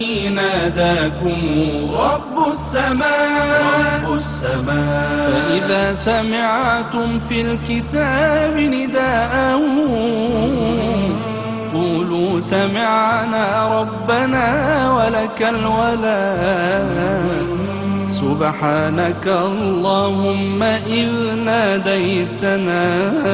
ناداكم رب السماء فإذا سمعتم في الكتاب نداءه قولوا سمعنا ربنا ولك الولاء سبحانك اللهم إذ ناديتنا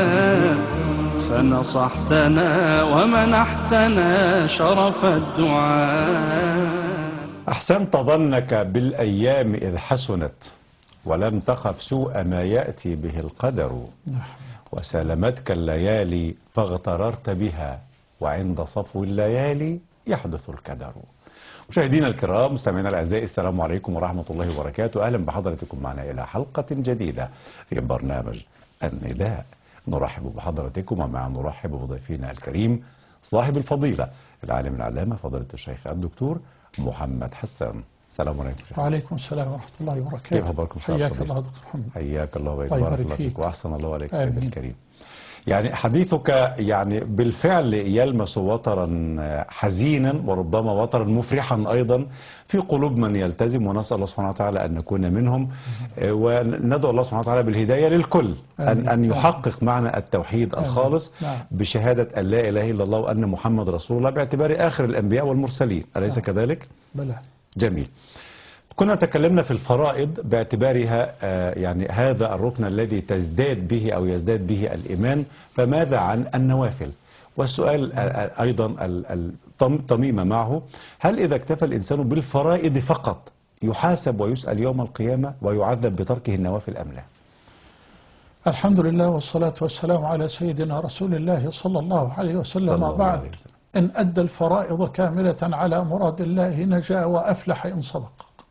فنصحتنا ومنحتنا شرف الدعاء. أحسنت ظنك بالأيام إذ حسنت ولم تخف سوء ما يأتي به القدر وسلمتك الليالي فاغتررت بها وعند صفو الليالي يحدث الكدر. مشاهدينا الكرام مستمعينا الأعزاء، السلام عليكم ورحمة الله وبركاته. أهلا بحضرتكم معنا إلى حلقة جديدة في برنامج النداء. نرحب بحضرتكم ومع نرحب بضيفنا الكريم صاحب الفضيلة العالم العلامة فضيلة الشيخ الدكتور محمد حسان. السلام عليكم. وعليكم السلام ورحمة الله وبركاته. كيف أخباركم؟ حياك الله دكتور محمد. حياك الله ويبارك الله فيك وأحسن الله عليك سيدي الكريم. يعني حديثك يعني بالفعل يلمس وترا حزينا وربما وترا مفرحا أيضا في قلوب من يلتزم، ونسأل الله سبحانه وتعالى أن نكون منهم، وندعو الله سبحانه وتعالى بالهداية للكل أن يحقق معنى التوحيد الخالص بشهادة أن لا إله إلا الله وأن محمد رسول الله باعتبار آخر الأنبياء والمرسلين، أليس كذلك؟ بلى. جميل. كنا تكلمنا في الفرائض باعتبارها يعني هذا الركن الذي تزداد به أو يزداد به الإيمان، فماذا عن النوافل؟ والسؤال أيضا الطميمة معه، هل إذا اكتفى الإنسان بالفرائض فقط يحاسب ويسأل يوم القيامة ويعذب بتركه النوافل أم لا؟ الحمد لله والصلاة والسلام على سيدنا رسول الله صلى الله عليه وسلم. وبعد، إن أدى الفرائض كاملة على مراد الله نجا وأفلح إن صدق،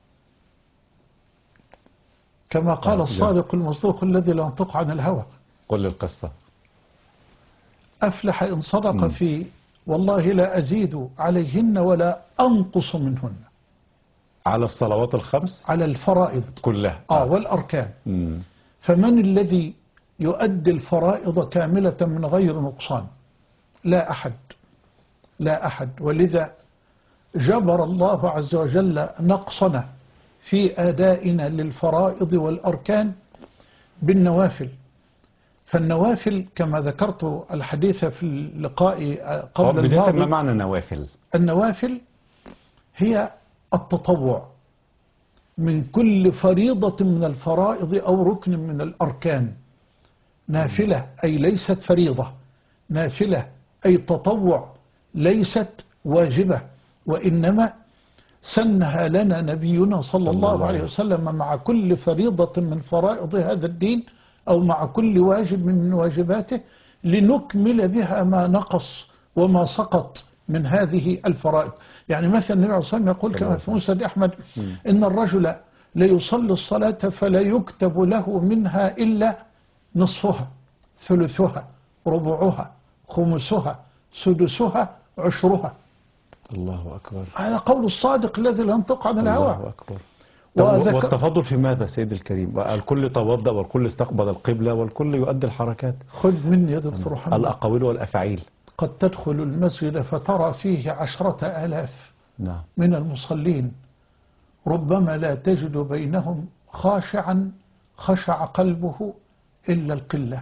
كما قال الصادق المصدوق الذي لا ينطق عن الهوى. قل القصة. أفلح إن صدق في والله لا أزيد عليهن ولا أنقص منهن. على الصلوات الخمس، على الفرائض كلها والأركان. فمن الذي يؤدي الفرائض كاملة من غير نقصان؟ لا أحد، لا أحد. ولذا جبر الله عز وجل نقصنا في أدائنا للفرائض والأركان بالنوافل. فالنوافل كما ذكرت الحديث في اللقاء قبل الماضي. ما معنى نوافل؟ النوافل هي التطوع من كل فريضة من الفرائض أو ركن من الأركان. نافلة أي ليست فريضة، نافلة أي تطوع ليست واجبة، وإنما سنها لنا نبينا صلى الله عليه وسلم مع كل فريضة من فرائض هذا الدين أو مع كل واجب من واجباته، لنكمل بها ما نقص وما سقط من هذه الفرائض. يعني مثلا النبي عليه الصلاة والسلام يقول كما في مسند أحمد إن الرجل ليصلي الصلاة فلا يكتب له منها إلا نصفها، ثلثها، ربعها، خمسها، سدسها، عشرها. الله أكبر. هذا قول الصادق الذي لا ينطق عن الهوى. الله أكبر. والتفضل في ماذا سيد الكريم؟ الكل توضأ والكل استقبل القبلة والكل يؤدي الحركات. خذ مني يا دكتور محمد الأقاويل والأفعيل. قد تدخل المسجد فترى فيه 10,000 من المصلين، ربما لا تجد بينهم خاشعا خشع قلبه إلا القلة.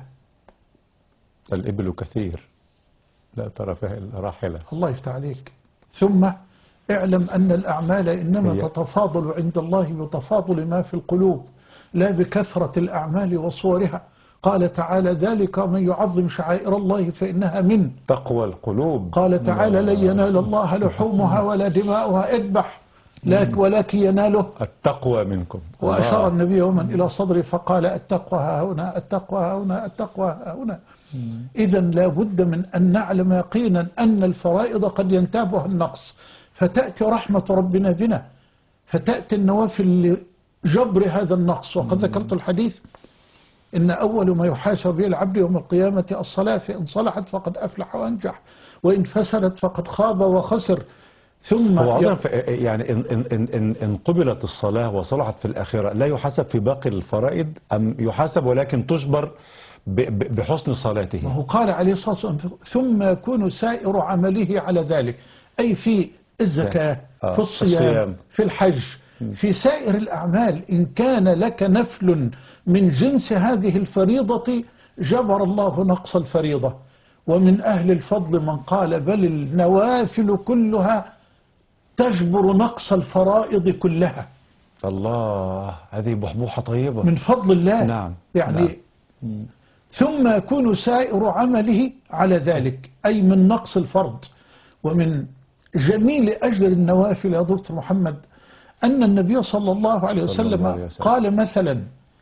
الإبل كثير لا ترى فيها إلا راحلة. الله يفتح عليك. ثم اعلم أن الأعمال إنما تتفاضل عند الله بتفاضل ما في القلوب لا بكثرة الأعمال وصورها. قال تعالى ذلك من يعظم شعائر الله فإنها من تقوى القلوب. قال تعالى لن ينال الله لحومها ولا دماؤها اذبح ولكن يناله التقوى منكم. وأشار النبي يوما إلى صدره فقال التقوى ها هنا، التقوى ها هنا، التقوى ها هنا. إذا لا بد من أن نعلم يقينا أن الفرائض قد ينتابها النقص، فتأتي رحمة ربنا بنا، فتأتي النوافل لجبر هذا النقص. وقد ذكرت الحديث إن أول ما يحاسب به العبد يوم القيامة الصلاة، فإن صلحت فقد أفلح وأنجح، وإن فسدت فقد خاب وخسر. ثم هو يعني إن قبلت الصلاة وصلحت في الآخرة لا يحاسب في باقي الفرائض، أم يحاسب ولكن تجبر بحسن صلاته؟ وهو قال عليه الصلاة والسلام ثم يكون سائر عمله على ذلك، أي في الزكاة، في الصيام، الصيام. في الحج، في سائر الأعمال. إن كان لك نفل من جنس هذه الفريضة جبر الله نقص الفريضة. ومن أهل الفضل من قال بل النوافل كلها تجبر نقص الفرائض كلها. الله، هذه بحبوحة طيبة من فضل الله. نعم يعني نعم. ثم يكون سائر عمله على ذلك، أي من نقص الفرض. ومن جميل أجر النوافل يا دكتور محمد أن النبي صلى الله عليه وسلم قال مثلا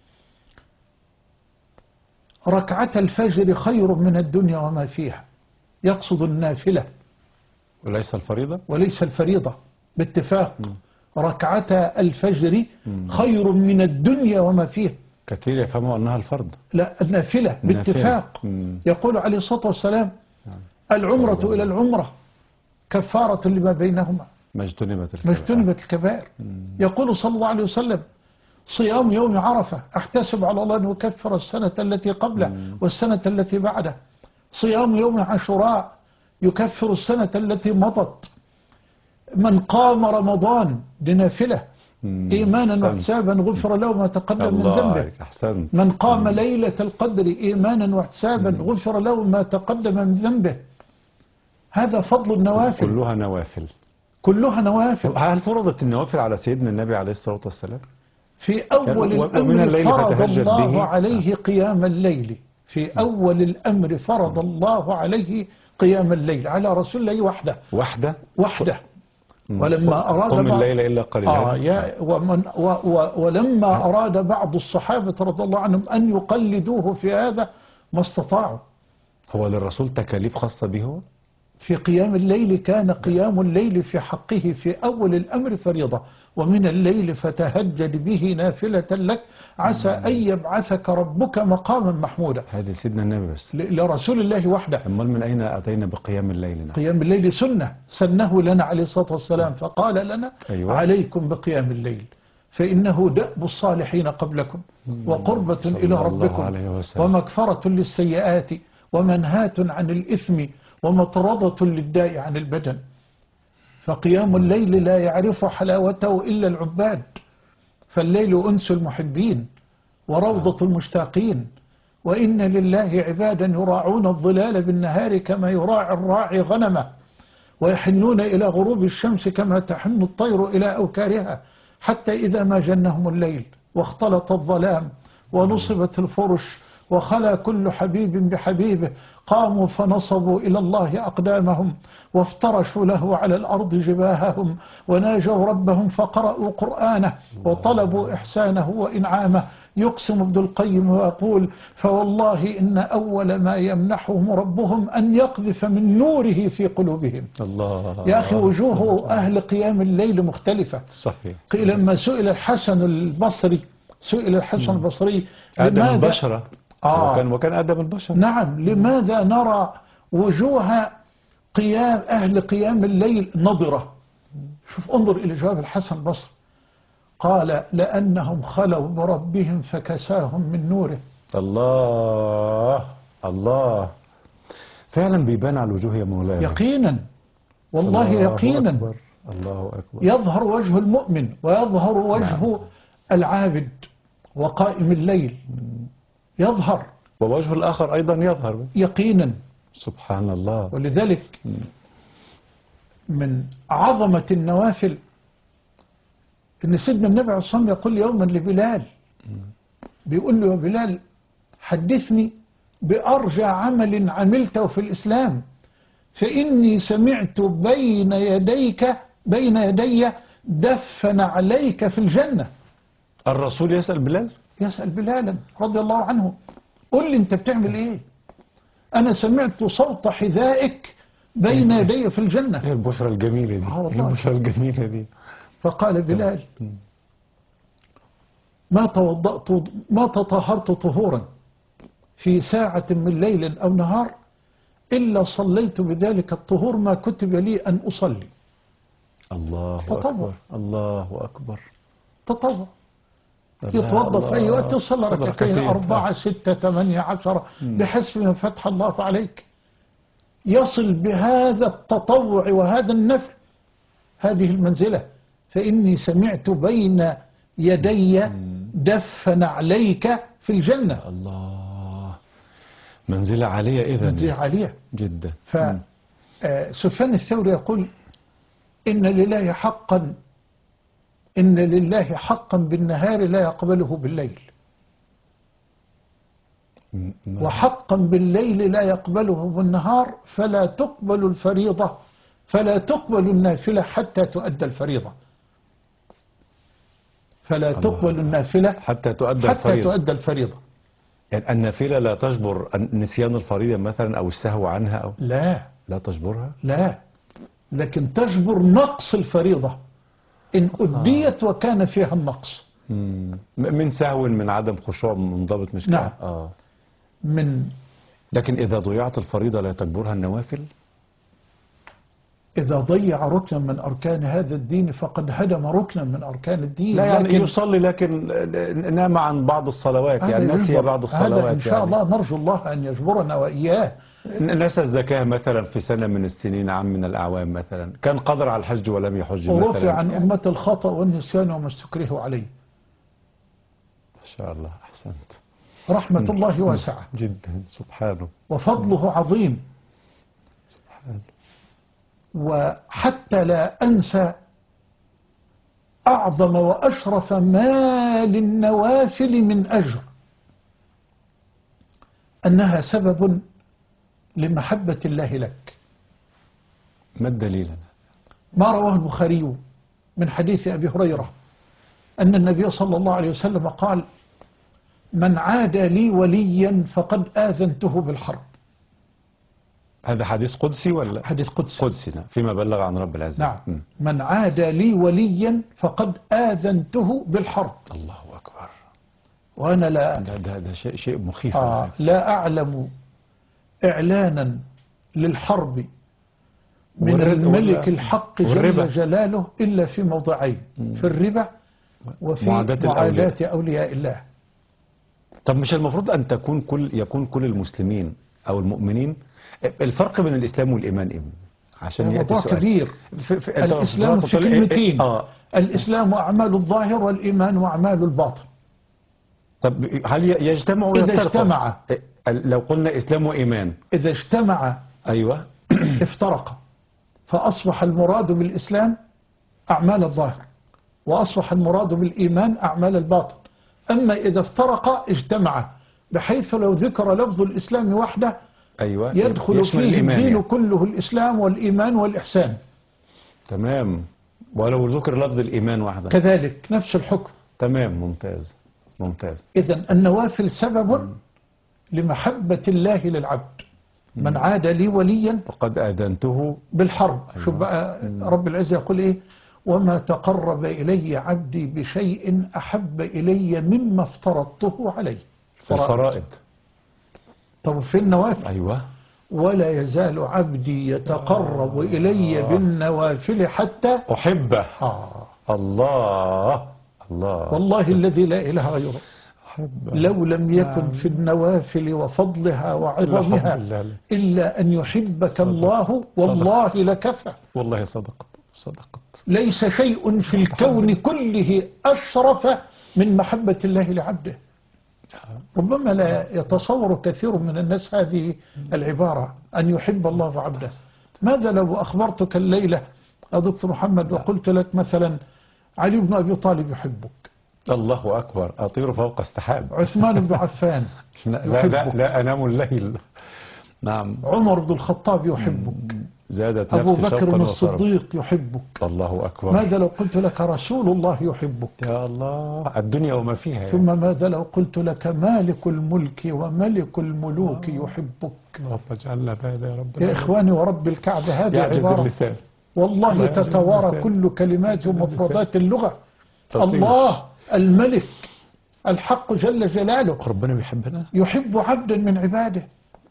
ركعة الفجر خير من الدنيا وما فيها، يقصد النافلة وليس الفريضة، وليس الفريضة باتفاق. ركعة الفجر خير من الدنيا وما فيها. كثير يفهموا أنها الفرض. لا، النافلة باتفاق. يقول عليه الصلاة والسلام العمرة إلى العمرة كفارة لما بينهما ما اجتنبت الكبائر. يقول صلى الله عليه وسلم صيام يوم عرفة أحتسب على الله أن يكفر السنة التي قبله والسنة التي بعده. صيام يوم عاشوراء يكفر السنة التي مضت. من قام رمضان لنافلة إيمانا واحتسابا غفر له ما تقدم من ذنبه. من قام ليلة القدر إيمانا واحتسابا غفر له ما تقدم من ذنبه. هذا فضل النوافل. كلها نوافل، كلها نوافل. هل فرضت النوافل على سيدنا النبي عليه الصلاة والسلام؟ في أول الأمر فرض الله عليه قيام الليل. في أول الأمر فرض الله عليه قيام الليل على رسول الله وحده. ولما أراد قم الليل إلا قليلا. ولما أراد بعض الصحابة رضي الله عنهم أن يقلدوه في هذا ما استطاعوا. هو للرسول تكاليف خاصة به؟ في قيام الليل كان قيام الليل في حقه في أول الأمر فريضة. ومن الليل فتهجد به نافلة لك عسى أن يبعثك ربك مقاما محمودا. هذه سيدنا النبي بس لرسول الله وحده. أمال من أين أتينا بقيام الليل؟ قيام الليل سنة سنه لنا عليه الصلاة والسلام، فقال لنا أيوة. عليكم بقيام الليل فإنه دأب الصالحين قبلكم وقربة إلى ربكم ومغفرة للسيئات ومنهاة عن الإثم ومطردة للداء عن البدن. فقيام الليل لا يعرف حلاوته إلا العباد. فالليل أنس المحبين وروضة المشتاقين. وإن لله عبادا يراعون الظلال بالنهار كما يراعي الراعي غنمه ويحنون إلى غروب الشمس كما تحن الطير إلى أوكارها حتى إذا ما جنهم الليل واختلط الظلام ونصبت الفرش وخلى كل حبيب بحبيبه قاموا فنصبوا إلى الله أقدامهم وافترشوا له على الأرض جباههم وناجوا ربهم فقرأوا قرآنه وطلبوا إحسانه وإنعامه. يقسم ابن القيم ويقول فوالله إن أول ما يمنحهم ربهم أن يقذف من نوره في قلوبهم. الله يا أخي وجوه أهل قيام الليل مختلفة. صحيح. لما سئل الحسن البصري آدم البشرة وكان آدم البشر. نعم. لماذا نرى وجوه أهل قيام الليل نضرة؟ شوف انظر إلى جواب الحسن البصري قال لأنهم خلوا بربهم فكساهم من نوره. الله فعلا بيبان على الوجوه يا مولانا يقينا والله يقينا. الله أكبر. يظهر وجه المؤمن ويظهر وجه العابد وقائم الليل يظهر ووجه الآخر أيضا يظهر يقينا. سبحان الله. ولذلك من عظمة النوافل إن سيدنا النبي عليه الصلاة والسلام يقول يوما لبلال بيقول له يا بلال حدثني بأرجى عمل عملته في الإسلام فإني سمعت بين يدي دفن عليك في الجنة. الرسول يسأل بلال؟ يسأل بلالا رضي الله عنه قل لي أنت بتعمل إيه؟ أنا سمعت صوت حذائك بين يدي في الجنة. هي البشرى الجميلة دي. البشرى الجميلة دي. فقال بلال ما تطهرت طهورا في ساعة من ليل أو نهار إلا صليت بذلك الطهور ما كتب لي أن أصلي. الله أكبر. الله أكبر. تطوع يتوظف في أي وقت تصلي ركعتين 4 6 8 10 بحسب ما فتح الله عليك. يصل بهذا التطوع وهذا النفل هذه المنزلة، فإني سمعت بين يدي دف نعليك في الجنة. الله، منزلة عالية إذن، منزلة عالية جدا. فسفيان الثوري يقول إن لله حقا بالنهار لا يقبله بالليل، وحقا بالليل لا يقبله بالنهار، فلا تقبل الفريضة، فلا تقبل النافلة حتى تؤدى الفريضة، فلا تقبل النافلة حتى تؤدى الفريضة. يعني النافلة لا تجبر نسيان الفريضة مثلا أو السهو عنها أو لا تجبرها، لا، لكن تجبر نقص الفريضة إن أديت وكان فيها النقص من سهو، من عدم خشوع منضبط، مش نعم. لكن إذا ضيعت الفريضة لا تجبرها النوافل. إذا ضيع ركنا من أركان هذا الدين فقد هدم ركنا من أركان الدين. لا يعني يصلي لكن نام عن بعض الصلوات، يعني نسي بعض الصلوات. هذا إن شاء الله نرجو الله أن يجبرنا وإياه. نسى الزكاة مثلا في سنة من السنين، عام من الأعوام مثلا، كان قادر على الحج ولم يحج مثلا، ورفع عن أمة الخطأ والنسيان وما استكرهوا عليه. ما شاء الله، أحسنت. رحمة الله واسعة جدا، سبحانه، وفضله عظيم. سبحانه. وحتى لا أنسى أعظم وأشرف ما للنوافل من أجر، أنها سبب لمحبة الله لك. ما الدليل؟ ما رواه البخاري من حديث أبي هريرة أن النبي صلى الله عليه وسلم قال: من عادى لي وليا فقد آذنته بالحرب. هذا حديث قدسي ولا؟ حديث قدسي. قدسي، فيما بلغ عن رب العزة. نعم. من عادى لي وليا فقد آذنته بالحرب. الله أكبر. وأنا لا ده شيء مخيف. لا أعلم إعلانا للحرب من الملك الحق جل جلاله إلا في موضعين: في الربا وفي معاداة أولياء الله. طب مش المفروض أن يكون كل المسلمين أو المؤمنين؟ الفرق بين الإسلام والإيمان إيه؟ عشان موضوع كبير. الإسلام في كلمتين: الإسلام أعمال الظاهر، والإيمان أعمال الباطن. طب هل يجتمع ويفترق؟ إذا اجتمع، لو قلنا إسلام وإيمان، إذا اجتمع أيوة افترق، فأصبح المراد بالإسلام أعمال الظاهر، وأصبح المراد بالإيمان أعمال الباطن. أما إذا افترق اجتمع، بحيث لو ذكر لفظ الإسلام وحده أيوة يدخل فيه الدين كله، الإسلام والإيمان والإحسان. تمام. ولو ذكر لفظ الإيمان وحده كذلك نفس الحكم. تمام. ممتاز ممتاز. إذن النوافل سبب لمحبة الله للعبد. من عاد لي وليا فقد آذنته بالحرب. أيوة. شوف بقى رب العزة يقول إيه: وما تقرب إلي عبدي بشيء أحب إلي مما افترضته عليه. الفرائض. طب في النوافل؟ أيوة. ولا يزال عبدي يتقرب إلي بالنوافل حتى أحبه. الله الله. والله الذي لا إله غيره لو لم يكن في النوافل وفضلها وعظمها إلا أن يحبك الله والله لكفى. والله صدقت. ليس شيء في الكون كله أشرف من محبة الله لعبده. ربما لا يتصور كثير من الناس هذه العبارة: أن يحب الله عبده. ماذا لو أخبرتك الليلة يا دكتور محمد وقلت لك مثلا علي بن أبي طالب يحبك؟ الله أكبر. أطير فوق السحاب. عثمان بن عفان يحبك. لا أنام الليل. نعم. عمر بن الخطاب يحبك. زادت أبو نفسي بكر شوقا الصديق يحبك. الله أكبر. ماذا لو قلت لك رسول الله يحبك؟ يا الله، الدنيا وما فيها. ثم ماذا لو قلت لك مالك الملك وملك الملوك يحبك؟ اللهم اجعلنا بهذا يا رب. يا إخواني ورب الكعبة، هذه عبارة والله تتوارى كل كلمات ومفردات اللغة. الله الملك الحق جل جلاله ربنا بيحبنا، يحب عبدا من عباده.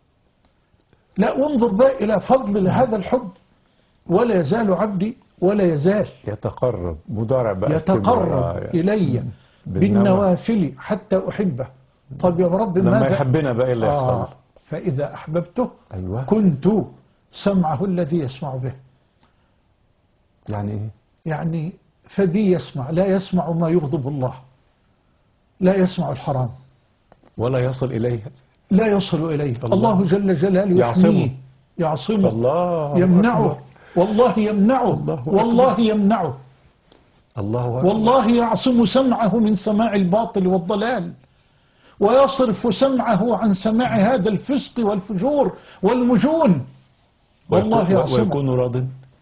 لا، انظر بقى إلى فضل هذا الحب. ولا يزال عبدي ولا يزال يتقرب، مضارع بقى، يتقرب إلي بالنوافل حتى أحبه. طب يا رب لما يحبنا بقى اللي يحصل؟ فإذا أحببته أيوة. كنت سمعه الذي يسمع به. يعني إيه؟ يعني فبي يسمع، لا يسمع ما يغضب الله، لا يسمع الحرام، ولا يصل إليه. لا يصل إليه. الله. الله جل جلاله يعصمه. يحميه، يعصمه، الله يمنعه، أكبر. والله يمنعه، الله أكبر. والله يمنعه، الله أكبر. والله يعصم سمعه من سماع الباطل والضلال، ويصرف سمعه عن سماع هذا الفسق والفجور والمجون. والله يعصمه ويكون راض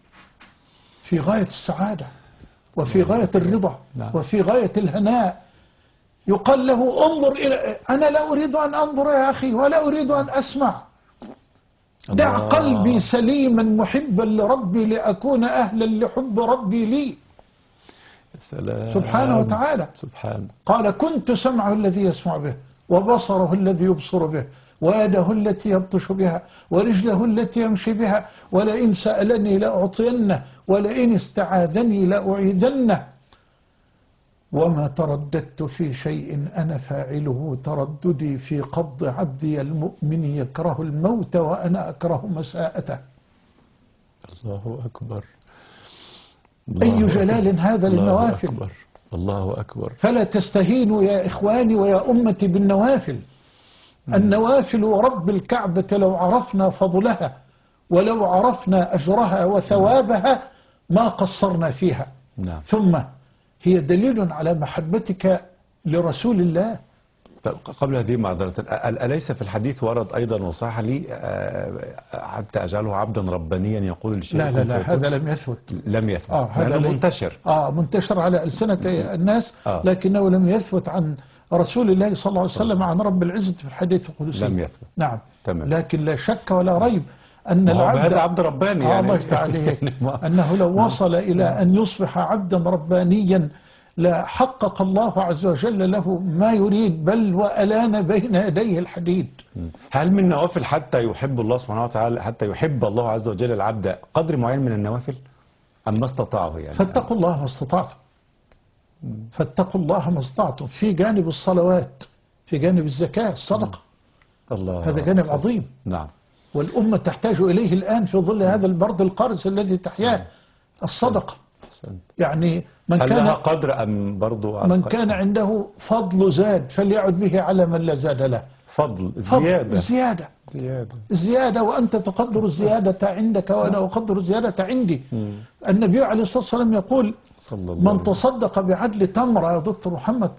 في غاية السعادة، وفي غاية الرضا، نعم. وفي غاية الهناء. يقال له انظر إلى، أنا لا أريد أن أنظر يا أخي، ولا أريد أن أسمع. دع الله. قلبي سليما محبا لربي لأكون أهلا لحب ربي لي سلام. سبحانه وتعالى. سبحانه. قال كنت سمعه الذي يسمع به، وبصره الذي يبصر به، ويده التي يبطش بها، ورجله التي يمشي بها، ولئن سألني لأعطينه، ولئن استعاذني لأعيذنه، وما ترددت في شيء أنا فاعله ترددي في قبض عبدي المؤمن يكره الموت وأنا أكره مساءته. الله أكبر. أي جلال هذا للنوافل. الله أكبر. الله أكبر. فلا تستهينوا يا إخواني ويا أمتي بالنوافل. النوافل ورب الكعبة لو عرفنا فضلها ولو عرفنا أجرها وثوابها ما قصرنا فيها. نعم. ثم هي دليل على محبتك لرسول الله. قبل هذه معذرة، أليس في الحديث ورد أيضا وصح لي حتى أجعله عبدا ربانيا يقول الشيء؟ لا لا لا، هذا لم يثبت. لم يثبت. هذا منتشر. منتشر على ألسنة الناس، لكنه لم يثبت عن رسول الله صلى الله عليه وسلم عن رب العزة في الحديث القدسي. لم يثبت. نعم. تمام. لكن لا شك ولا ريب أن العبد هذا عبد رباني يعني. الله يفتح عليه. أنه لو وصل إلى أن يصبح عبدا ربانيا لحقق الله عز وجل له ما يريد، بل وألان بين يديه الحديد. هل من نوافل حتى يحب الله سبحانه وتعالى، حتى يحب الله عز وجل العبد قدر معين من النوافل أم ما استطاعه يعني؟ فاتقوا الله ما استطعتم. فاتقوا الله ما استطعتم في جانب الصلوات، في جانب الزكاة، الصدقة. الله. هذا جانب عظيم. نعم. والأمة تحتاج إليه الآن في ظل هذا البرد القارس الذي تحياه. الصدقة. يعني من هل كان لها قدر أم برضو من كان عنده فضل زاد فليعد به على من لا زاد له. فضل زيادة. زيادة. زيادة، وأنت تقدر الزيادة عندك وأنا أقدر الزيادة عندي. النبي عليه الصلاة والسلام يقول من تصدق بعدل تمرة، يا دكتور محمد،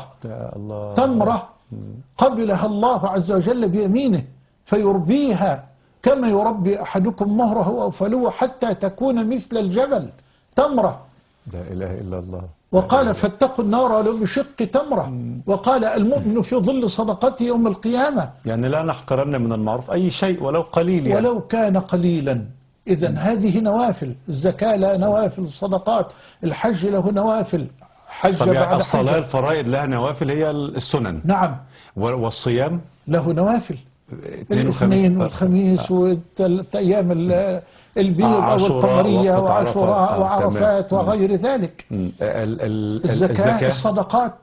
تمرة قبلها الله عز وجل بيمينه فيربيها كما يربي أحدكم مهره أو فلوه حتى تكون مثل الجبل. تمرة. لا إله إلا الله. وقال فاتقوا النار ولو بشق تمرة. وقال المؤمن في ظل صدقته يوم القيامة. يعني لا نحقرن من المعروف أي شيء ولو قليل يعني. ولو كان قليلا. إذا هذه نوافل. الزكاة لها نوافل، الصدقات، الحج له نوافل. حج طب يعني بعد الصلاة حج. الفرائض لها نوافل هي السنن. نعم. والصيام له نوافل. الاثنين والخميس والأيام البيض أو القمرية وعاشوراء وعرفات وغير ذلك. الزكاة، الصدقات،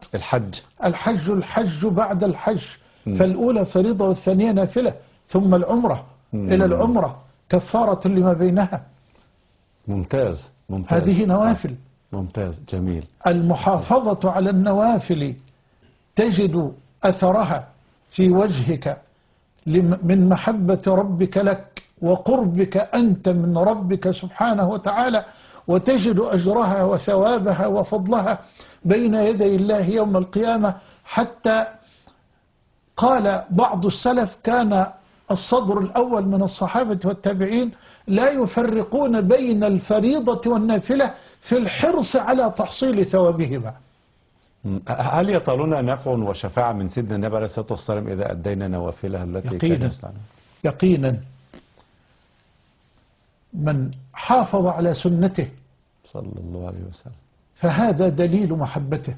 الحج بعد الحج. فالأولى فريضة والثانية نافلة، ثم العمرة إلى العمرة كفارة لما بينها. ممتاز. هذه نوافل. ممتاز. جميل. المحافظة على النوافل تجد أثرها في وجهك من محبة ربك لك وقربك أنت من ربك سبحانه وتعالى، وتجد أجرها وثوابها وفضلها بين يدي الله يوم القيامة. حتى قال بعض السلف كان الصدر الأول من الصحابة والتابعين لا يفرقون بين الفريضة والنافلة في الحرص على تحصيل ثوابهما. هل يطالنا نفع وشفاعة من سيدنا النبي عليه الصلاة والسلام إذا أدينا نوافلها التي كان يصنعها؟ يقينا. من حافظ على سنته صلى الله عليه وسلم فهذا دليل محبته.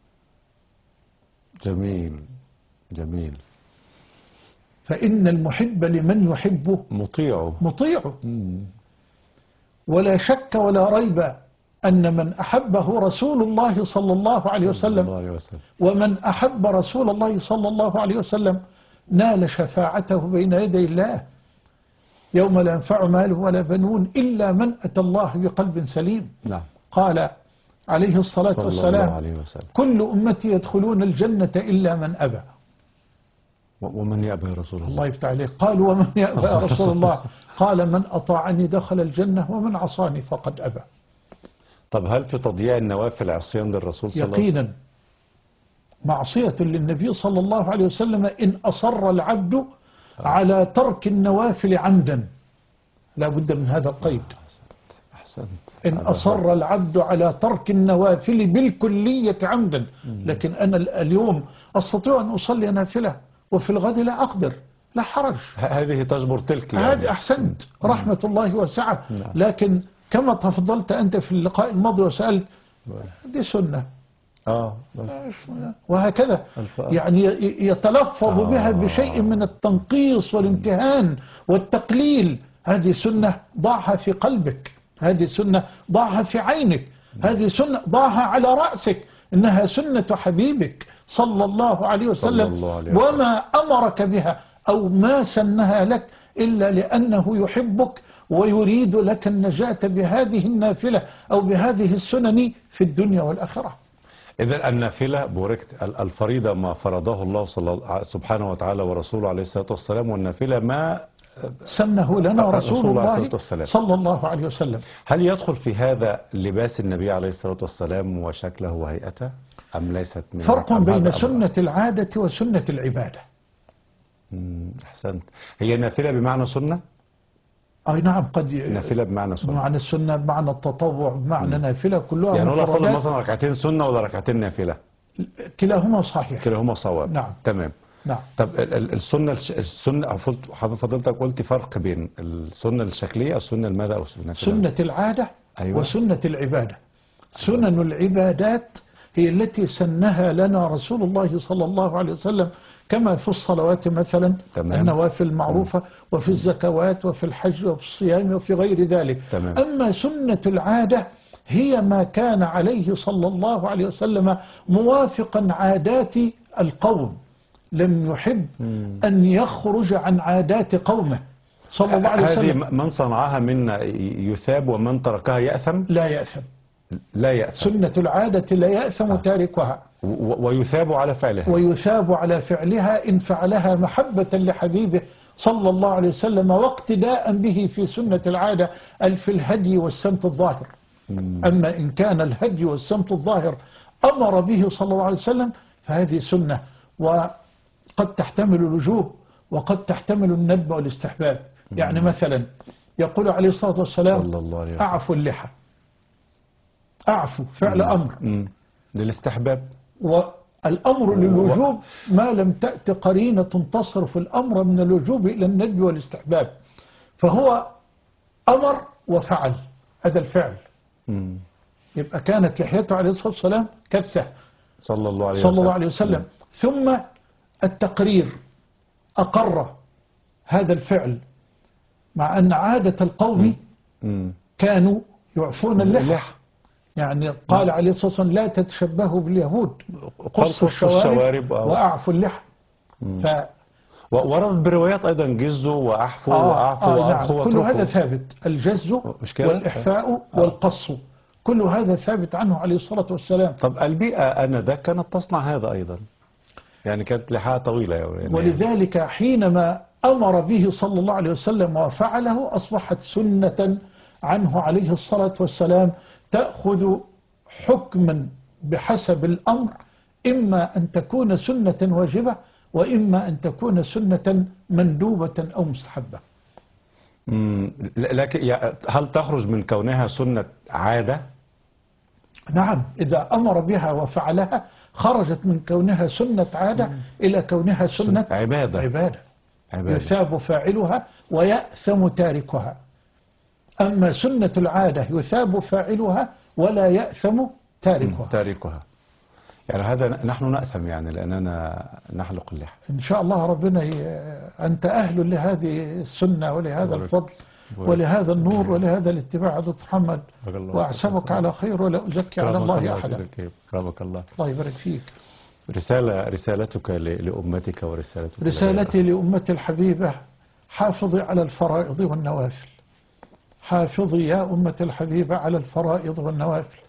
جميل. جميل. فإن المحب لمن يحبه مطيعه. ولا شك ولا ريب أن من أحبه رسول الله صلى الله عليه وسلم ومن أحب رسول الله صلى الله عليه وسلم نال شفاعته بين يدي الله يوم لا ينفع مال ولا بنون إلا من أتى الله بقلب سليم. نعم. قال عليه الصلاة صلى الله والسلام: عليه وسلم. كل أمتي يدخلون الجنة إلا من أبى. ومن يأبى يا رسول الله؟ الله يفتح عليك. قالوا: ومن يأبى يا رسول الله؟ قال: من أطاعني دخل الجنة ومن عصاني فقد أبى. طب هل في تضييع النوافل عصيان للرسول صلى الله عليه وسلم؟ يقينا معصية للنبي صلى الله عليه وسلم إن أصر العبد على ترك النوافل عمدا، لا بد من هذا القيد. أحسنت. إن أصر العبد على ترك النوافل بالكلية عمدا. لكن أنا اليوم أستطيع أن أصلي نافلة وفي الغد لا أقدر، لا حرج، هذه تجبر تلك يعني. هذه أحسنت، رحمة الله واسعة. لكن كما تفضلت أنت في اللقاء الماضي وسألت، دي سنة وهكذا، يعني يتلفظ بها بشيء من التنقيص والامتهان والتقليل. هذه سنة ضعها في قلبك، هذه سنة ضعها في عينك، هذه سنة ضعها على رأسك، إنها سنة حبيبك صلى الله عليه وسلم، وما أمرك بها أو ما سنها لك إلا لأنه يحبك ويريد لك النجاة بهذه النافلة أو بهذه السنن في الدنيا والآخرة. إذا النافلة بوركت الفريضة ما فرضه الله سبحانه وتعالى ورسوله عليه الصلاة والسلام، والنافلة ما سنه لنا رسول الله صلى الله عليه وسلم. هل يدخل في هذا لباس النبي عليه الصلاة والسلام وشكله وهيئته أم ليست من فرق بين سنة العادة وسنة العبادة. أحسنت. هي نافلة بمعنى سنة؟ أي نعم، قد نافلة بمعنى سنة، بمعنى السنة، بمعنى التطوع، بمعنى نافلة، كلها يعني ولا صلى مفردات. مثلا ركعتين سنة ولا ركعتين نافلة؟ كلاهما صحيح، كلاهما صواب. نعم تمام. نعم. طب السنة حضرتك قلت فرق بين السنة الشكلية والسنة الماذا أو سنة العادة أيوة. وسنة العبادة. سنن العبادات هي التي سنها لنا رسول الله صلى الله عليه وسلم، كما في الصلوات مثلا، تمام. النوافل المعروفة، وفي الزكوات وفي الحج وفي الصيام وفي غير ذلك. تمام. أما سنة العادة هي ما كان عليه صلى الله عليه وسلم موافقا عادات القوم، لم يحب أن يخرج عن عادات قومه صلى الله عليه وسلم. هذه من صنعها منا يثاب ومن تركها يأثم؟ لا يأثم. لا يأثم. سنة العادة لا يأثم تاركها، ويثاب على فعلها، ويثاب على فعلها إن فعلها محبة لحبيبه صلى الله عليه وسلم واقتداء به في سنة العادة في الهدي والسمت الظاهر. أما إن كان الهدي والسمت الظاهر أمر به صلى الله عليه وسلم فهذه سنة، وقد تحتمل الوجوب وقد تحتمل الندب والاستحباب. يعني مثلا يقول عليه الصلاة والسلام: أعفوا اللحى. أعفوا فعل أمر للاستحباب، والأمر للوجوب ما لم تأت قرينة تصرف الأمر من الوجوب إلى الندب والاستحباب، فهو أمر وفعل، هذا الفعل. يبقى كانت لحيته عليه الصلاة والسلام كثة صلى الله عليه وسلم. ثم التقرير، أقر هذا الفعل، مع أن عادة القوم كانوا يعفون اللحى. يعني قال عليه الصلاة والسلام: لا تتشبهوا باليهود، قصوا الشوارب وأعفوا اللحى. وردت بروايات أيضا جزوا وأحفوا وأعفوا وأرخوا. نعم. كل هذا ثابت، الجز والإحفاء والقص، كل هذا ثابت عنه عليه الصلاة والسلام. طب البيئة آنذاك كانت تصنع هذا أيضا، يعني كانت لحاها طويلة يعني. ولذلك حينما أمر به صلى الله عليه وسلم وفعله أصبحت سنة عنه عليه الصلاة والسلام، تأخذ حكما بحسب الأمر، إما أن تكون سنة واجبة وإما أن تكون سنة مندوبة أو مستحبة. لكن هل تخرج من كونها سنة عادة؟ نعم، إذا أمر بها وفعلها خرجت من كونها سنة عادة إلى كونها سنة عبادة. يثاب فاعلها ويأثم تاركها. أما سنة العادة يثاب فاعلها ولا يأثم تاركها. يعني هذا نحن نأثم يعني لأننا نحلق اللحى. إن شاء الله ربنا أنت أهل لهذه السنة ولهذا الفضل ولهذا النور ولهذا الاتباع. دكتور محمد، وأحسبك على خير ولا أزكي على الله أحدا. رحمك الله. الله يبارك فيك. رسالتك لأمتك ورسالتك رسالتي لأمتي الحبيبة: حافظي على الفرائض والنوافل. حافظي يا أمة الحبيبة على الفرائض والنوافل،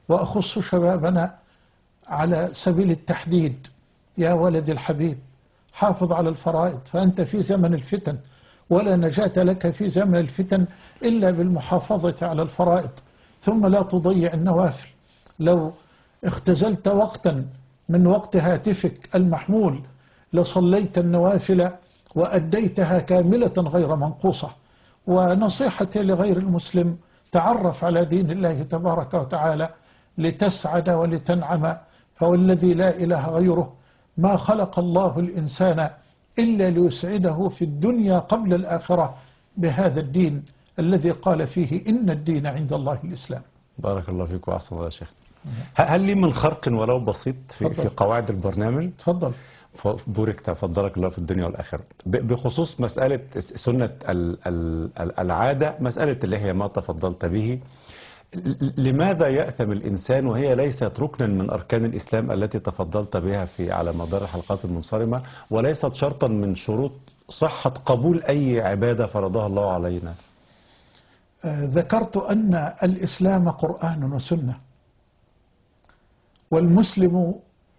وأخص شبابنا على سبيل التحديد: يا ولدي الحبيب، حافظ على الفرائض، فأنت في زمن الفتن، ولا نجاة لك في زمن الفتن إلا بالمحافظة على الفرائض. ثم لا تضيع النوافل. لو اختزلت وقتا من وقت هاتفك المحمول لصليت النوافل وأديتها كاملة غير منقوصة. ونصيحتي لغير المسلم: تعرف على دين الله تبارك وتعالى لتسعد ولتنعم، فوالذي لا إله غيره ما خلق الله الإنسان إلا ليسعده في الدنيا قبل الآخرة بهذا الدين الذي قال فيه: إن الدين عند الله الإسلام. بارك الله فيك وأحسن الله يا شيخ. هل لي من خرق ولو بسيط في قواعد البرنامج؟ تفضل. بورك تفضلك الله في الدنيا والآخرة. بخصوص مسألة سنة العادة، مسألة اللي هي ما تفضلت به، لماذا يأثم الإنسان وهي ليست ركنا من أركان الإسلام التي تفضلت بها على مدار الحلقات المنصرمة، وليست شرطا من شروط صحة قبول أي عبادة فرضها الله علينا؟ ذكرت أن الإسلام قرآن وسنة، والمسلم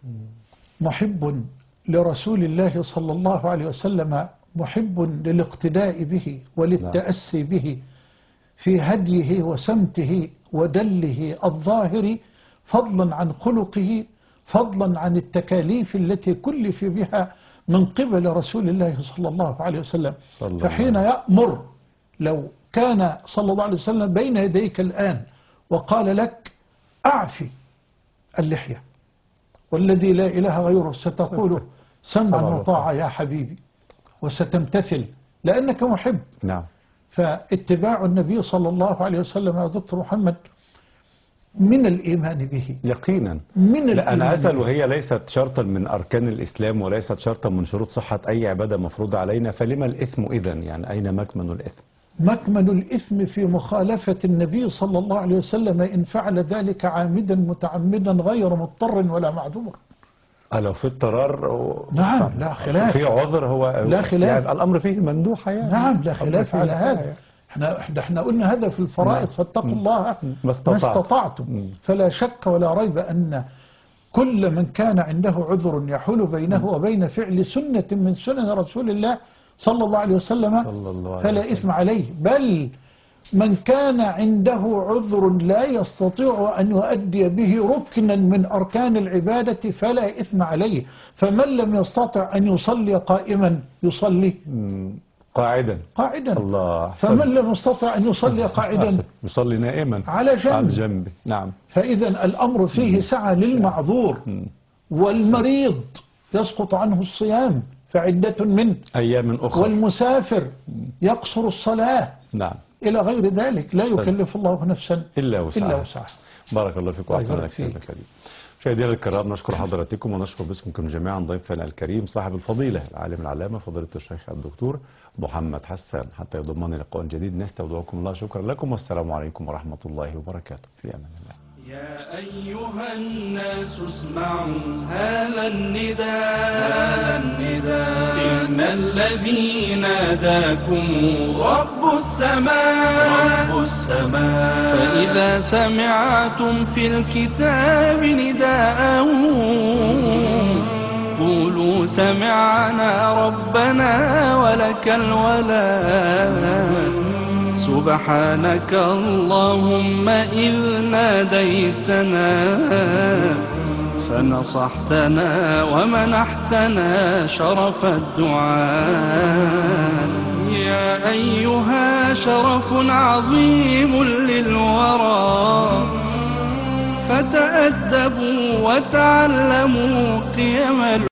محب لرسول الله صلى الله عليه وسلم، محب للاقتداء به وللتأسي به في هديه وسمته ودله الظاهر، فضلا عن خلقه، فضلا عن التكاليف التي كلف بها من قبل رسول الله صلى الله عليه وسلم. فحين يأمر، لو كان صلى الله عليه وسلم بين يديك الآن وقال لك: أعفي اللحية، والذي لا إله غيره، ستقول: سمعا وطاعة يا حبيبي، وستمتثل لأنك محب. نعم. فاتباع النبي صلى الله عليه وسلم يا دكتور محمد من الإيمان به يقينا. لا أنا أسأل، وهي ليست شرطا من أركان الإسلام وليست شرطا من شروط صحة أي عبادة مفروضة علينا، فلما الإثم إذن؟ يعني أين مكمن الإثم؟ مكمن الإثم في مخالفة النبي صلى الله عليه وسلم إن فعل ذلك عامدا متعمدا غير مضطر ولا معذور. لو في اضطرار نعم لا خلاف، في عذر هو لا خلاف، يعني الأمر فيه مندوحة يعني. نعم لا خلاف على هذا. احنا قلنا هذا في الفرائض: فاتقوا الله ما استطعتم. فلا شك ولا ريب أن كل من كان عنده عذر يحول بينه وبين فعل سنة من سنن رسول الله صلى الله عليه وسلم فلا إثم عليه، بل من كان عنده عذر لا يستطيع أن يؤدي به ركنا من أركان العبادة فلا إثم عليه. فمن لم يستطع أن يصلي قائما يصلي قاعدا. الله. فمن لم يستطع أن يصلي قاعدا يصلي نائما على جنب. نعم. فإذا الأمر فيه سعة للمعذور، والمريض يسقط عنه الصيام فعدة من أيام أخرى، والمسافر يقصر الصلاة. نعم. إلى غير ذلك. لا يكلف الله نفسا إلا وسعها. بارك الله فيكم وأحسن الله إليك. مشاهدينا الكرام، نشكر حضراتكم ونشكر باسمكم جميعا ضيفنا الكريم صاحب الفضيلة العالم العلامة فضيلة الشيخ الدكتور محمد حسان، حتى يضمني لقاء جديد. نستودعكم الله. شكرا لكم والسلام عليكم ورحمة الله وبركاته. في أمان الله. يا أيها الناس اسمعوا هذا النداء، إن الذي ناداكم رب السماء، فإذا سمعتم في الكتاب نداءه قولوا سمعنا ربنا ولك الولاء. سبحانك اللهم إذ ناديتنا فنصحتنا ومنحتنا شرف الدعاء. يا أيها شرف عظيم للورى، فتأدبوا وتعلموا قيم